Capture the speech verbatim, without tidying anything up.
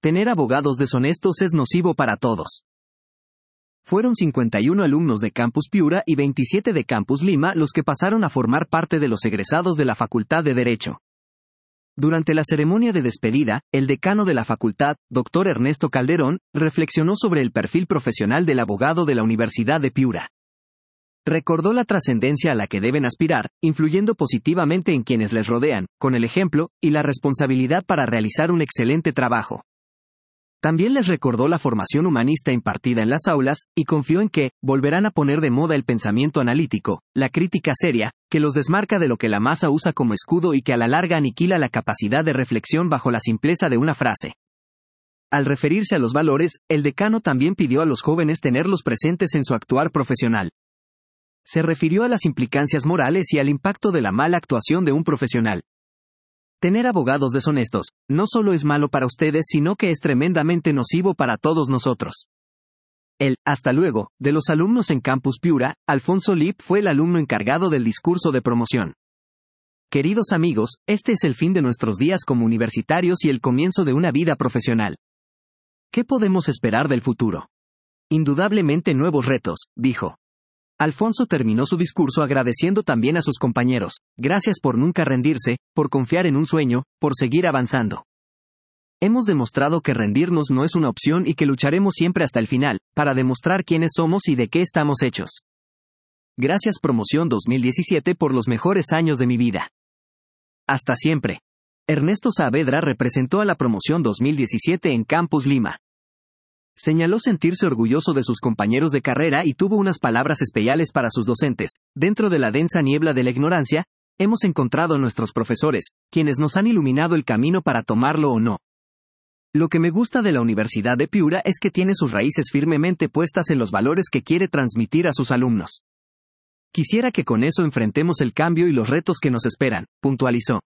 Tener abogados deshonestos es nocivo para todos. Fueron cincuenta y uno alumnos de Campus Piura y veintisiete de Campus Lima los que pasaron a formar parte de los egresados de la Facultad de Derecho. Durante la ceremonia de despedida, el decano de la facultad, doctor Ernesto Calderón, reflexionó sobre el perfil profesional del abogado de la Universidad de Piura. Recordó la trascendencia a la que deben aspirar, influyendo positivamente en quienes les rodean, con el ejemplo, y la responsabilidad para realizar un excelente trabajo. También les recordó la formación humanista impartida en las aulas, y confió en que, volverán a poner de moda el pensamiento analítico, la crítica seria, que los desmarca de lo que la masa usa como escudo y que a la larga aniquila la capacidad de reflexión bajo la simpleza de una frase. Al referirse a los valores, el decano también pidió a los jóvenes tenerlos presentes en su actuar profesional. Se refirió a las implicancias morales y al impacto de la mala actuación de un profesional. Tener abogados deshonestos, no solo es malo para ustedes sino que es tremendamente nocivo para todos nosotros. El, hasta luego, de los alumnos en Campus Piura, Alfonso Lip fue el alumno encargado del discurso de promoción. Queridos amigos, este es el fin de nuestros días como universitarios y el comienzo de una vida profesional. ¿Qué podemos esperar del futuro? Indudablemente nuevos retos, dijo. Alfonso terminó su discurso agradeciendo también a sus compañeros, gracias por nunca rendirse, por confiar en un sueño, por seguir avanzando. Hemos demostrado que rendirnos no es una opción y que lucharemos siempre hasta el final, para demostrar quiénes somos y de qué estamos hechos. Gracias Promoción dos mil diecisiete por los mejores años de mi vida. Hasta siempre. Ernesto Saavedra representó a la Promoción dos mil diecisiete en Campus Lima. Señaló sentirse orgulloso de sus compañeros de carrera y tuvo unas palabras especiales para sus docentes. Dentro de la densa niebla de la ignorancia, hemos encontrado a nuestros profesores, quienes nos han iluminado el camino para tomarlo o no. Lo que me gusta de la Universidad de Piura es que tiene sus raíces firmemente puestas en los valores que quiere transmitir a sus alumnos. Quisiera que con eso enfrentemos el cambio y los retos que nos esperan, puntualizó.